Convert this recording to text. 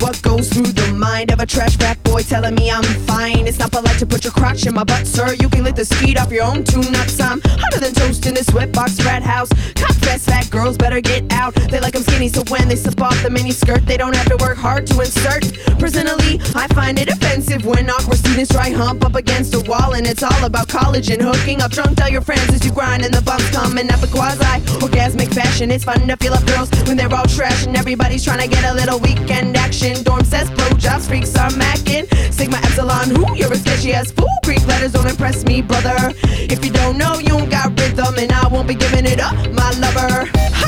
what goes through the mind of a trash rap boy telling me I'm fine. It's not polite to put your crotch in my butt, sir. You can lick the skeet off your own two nuts. I'm hotter than toast in this sweatbox frat house. Cock fast fat girls better get out. They like them skinny, so when they slip off the mini skirt, they don't have to work hard to insert. Personally, I find it offensive when awkward students try hump up against a wall, and it's all about college and hooking up drunk. Tell your friends as you grind and the bumps coming up a quasi-orgasmic fashion. It's fun to feel up girls when they're all trash and everybody's trying to get a little weekend action. Dorm says blowjobs, freaks are macking. Sigma Epsilon, who? You're a sketchy ass fool. Greek letters don't impress me, brother. If you don't know, you don't got rhythm, and I won't be giving it up, my lover.